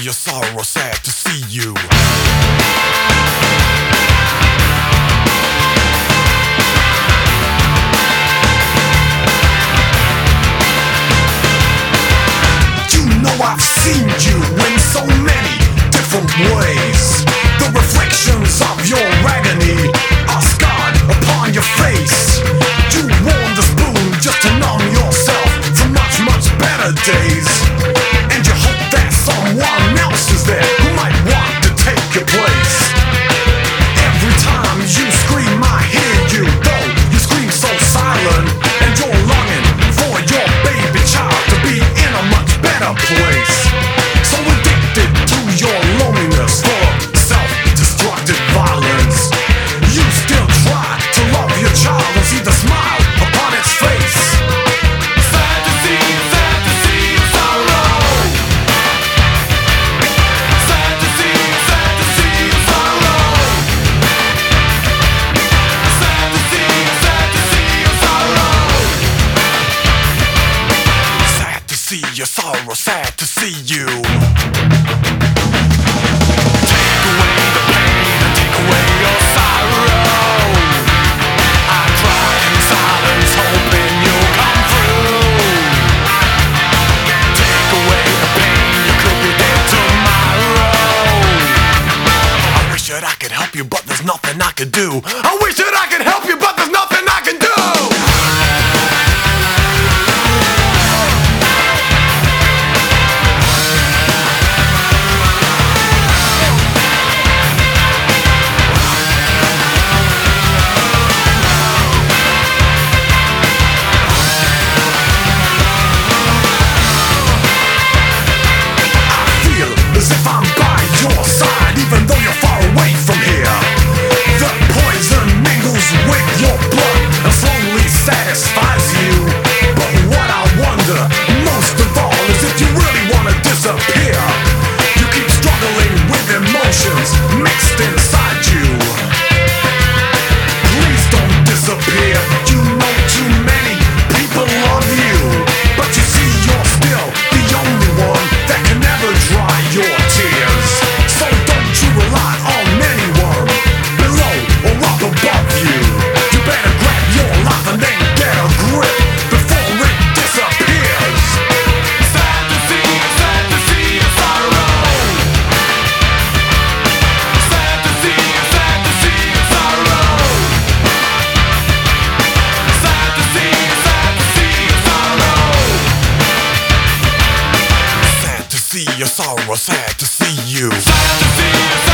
your sorrow, sad to see you. You know I've seen you in so many different ways. The reflections of your agony are scarred upon your face. You warm the spoon just to numb yourself from much, much better days. And you hope that someone else is there who might want to take your place. Every time you scream I hear you, though you scream so silent. And you're longing for your baby child to be in a much better place. So addicted to your loneliness, full of self-destructive violence, you still try to love your child and see the smile upon its face. Sad to see your sorrow. Sad to see your sorrow. Sad to see your sorrow. Sad to see your sorrow, sad to see you. Take away the pain and take away your sorrow. I cry in silence, hoping you'll come through. Take away the pain, you could be dead tomorrow. I wish that I could help you, but there's nothing I could do. I wish that I could help you, but there's nothing I can do. As if I'm by your side, even though you're far away from here. The poison mingles with your blood and slowly satisfies you. But what I wonder most of all is if you really want to disappear. You keep struggling with emotions mixed inside you. Please don't disappear. You know too many people love you, but you see you're still the only one that can never dry your tears. So don't you rely on anyone below or up above you. You better grab your life and then get a grip before it disappears. Sad to see your sorrow. Sad to see your sorrow. Sad to see your sorrow. Sad to see your sorrow, sad to see you. Sad to see your